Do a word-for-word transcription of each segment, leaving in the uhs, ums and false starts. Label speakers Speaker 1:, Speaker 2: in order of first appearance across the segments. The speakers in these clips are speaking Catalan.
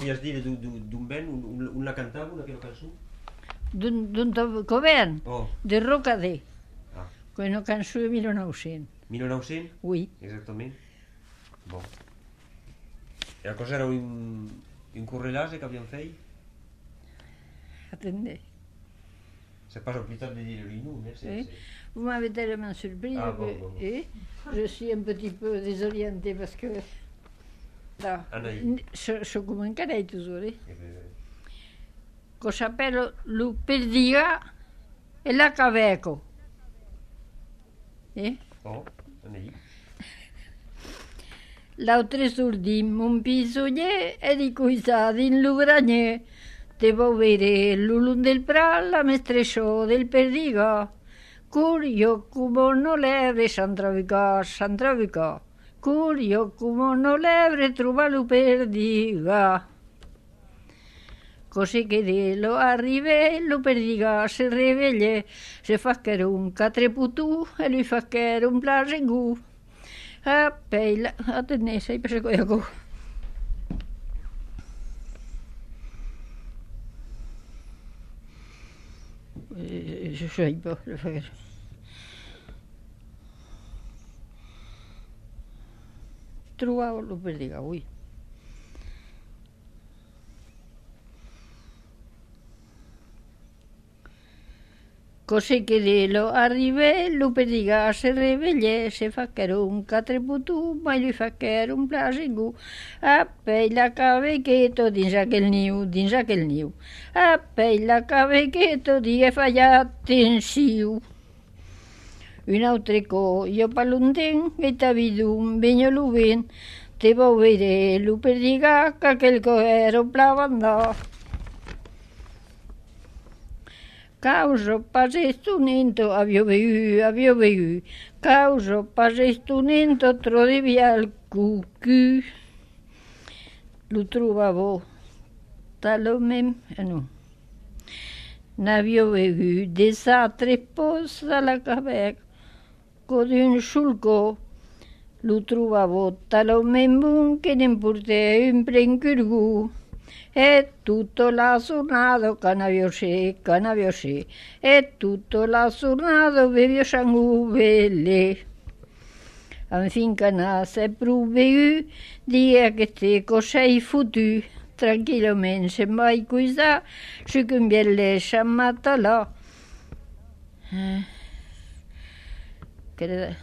Speaker 1: Podies dir d'un vent, un la cantava, una que la cançó?
Speaker 2: D'un govern?
Speaker 1: Oh.
Speaker 2: De Rocadé.
Speaker 1: Ah.
Speaker 2: Una cançó de mil nou-cents.
Speaker 1: mil nou-cents?
Speaker 2: Oui.
Speaker 1: Exactament. Bon. E a cosa era un, un correlàs que havíem fet?
Speaker 2: Attendez.
Speaker 1: C'est pas l'hôpital de l'Illinois, mais c'est...
Speaker 2: Eh? Vous m'avez tellement surpris
Speaker 1: ah,
Speaker 2: que
Speaker 1: bon, bon, bon.
Speaker 2: Eh? Je suis un petit peu désorientée parce que là, je, je come un carré toujours. Eh?
Speaker 1: Eh ben...
Speaker 2: Che s'appelle lo Perdiga e la Caveco. Eh?
Speaker 1: Oh, Anai.
Speaker 2: L'altre sordim un pisogner e di cuisà in l'ugragner. Devo vedere l'ulun del pral, la mestresciò del Perdiga. Curio come non levre, s'antravicà, s'antravicà. Curio come non levre, trova lo Perdiga. Così che de lo arrivé, lo Perdiga se riveglia, se fa che era un catreputù e lui fa che era un plasingù. A peila, a tenere, sei per secondo. Je sais pas le faire. Trovavo lo Perdiga, oui. Così che de lo arrivé, lo Perdiga se riveglia, se fa che era un catreputù, ma lui fa che era un plasingù. A peila cavechetto dins aquel niu, dins aquel niu. A peila cavechetto di e falla attensiu. Un altre co, io palunten, e t'avidum, vigno l'uvent, te vau vedere lo Perdiga, che aquel co era un plavandà. Causo pasestunento, avio veiu, avio veiu. Causo pasestunento, trodi via il cucù. Lo trovavo talomem, eh no. N'avio veiu des altres pos a la Caveco d'un sulco. Lo trovavo talomem bun che ne portè un plen curgù. E tutto la giornata canavio se, canavio se, e tutto la giornata vevio sanguelle. Enfin cana se proveu, dia che te cos'hai fottu, tranquillament se mai cuisà, su che un bielle sciammata là. Eh, che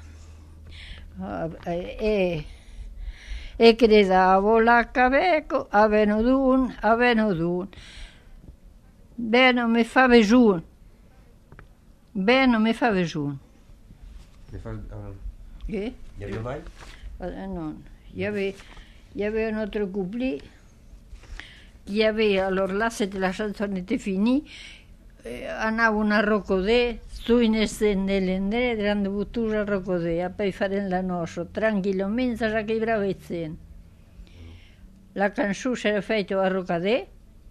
Speaker 2: eh, e credavo la Caveco, avevano d'un, avevano d'un. Bene, mi fa vegiun. Bene, mi fa vegiun.
Speaker 1: Mi fa... Uh,
Speaker 2: eh?
Speaker 1: Hi havia mai?
Speaker 2: Uh, no, hi havia, hi havia un altre couplet. Hi havia, alors là, c'était la chanson était finie. Eh, anavano a Rocodè, su in estendere, erano buttati a Rocodè, a poi fare la nostra, tranquillamente, sa che bravezze. La canzone si era fatta a Rocodè,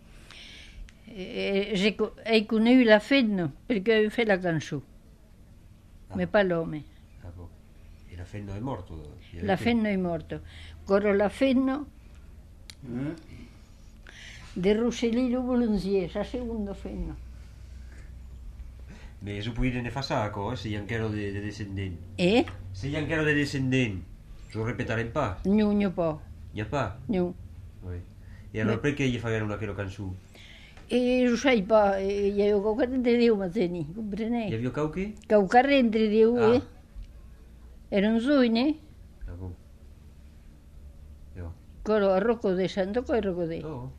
Speaker 2: e hai conosciuto la fenno, perché avevo fatto la canzone,
Speaker 1: ah.
Speaker 2: ma pas l'uomo.
Speaker 1: Ah, boh. E la fenno è morto?
Speaker 2: La fenno è morto. Corro la fenno
Speaker 1: mm?
Speaker 2: di Rossellino Volonzier, la seconda fenno.
Speaker 1: Mais je pouvais ne faire ça, quoi, si anche ero de, de descendenti.
Speaker 2: Eh?
Speaker 1: Si anche ero de descendenti, je répéterai pas.
Speaker 2: Non, non pas.
Speaker 1: Il n'y a pas?
Speaker 2: Non.
Speaker 1: Oui. Et alors, perché gli fai una che canzone?
Speaker 2: E lo sai pas, hi havia qualcosa entre Déu, ma teni, comprenei?
Speaker 1: Hi havia qualche?
Speaker 2: Qualcosa entre Déu,
Speaker 1: ah.
Speaker 2: eh? Era un sogno,
Speaker 1: Ah, bon. Jo.
Speaker 2: Quello a Rocodè, santo coi Rocodè.
Speaker 1: Oh.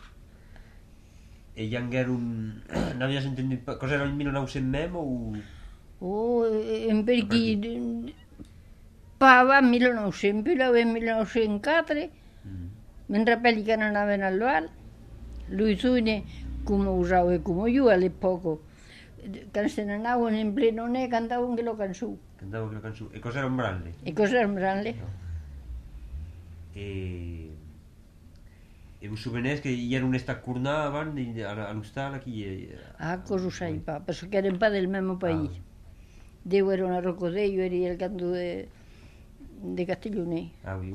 Speaker 1: E anche era un... non avevi sentito... Cos'era il mil nou-cents mem o...
Speaker 2: Oh, en per chi... Pava mil nou-cents, più la mil nou-cents quatre,
Speaker 1: Mm.
Speaker 2: mentre quelli che non avevano all'ual, lui sogno, come usavo e come io all'epoca, quando se ne andavano in pleno ne cantavano anche la canzone.
Speaker 1: Cantavo quella canzone. E cos'era un branle?
Speaker 2: E cos'era un branle?
Speaker 1: No. E... E vi souvenez che ieri un estat curnà avanti all'Ustala chi...
Speaker 2: Ah, cosa sai pas, perché erano pas del mesmo paese.
Speaker 1: Ah.
Speaker 2: Io ero a Rocodè, io ero il canto di Castiglione.
Speaker 1: Ah, oui.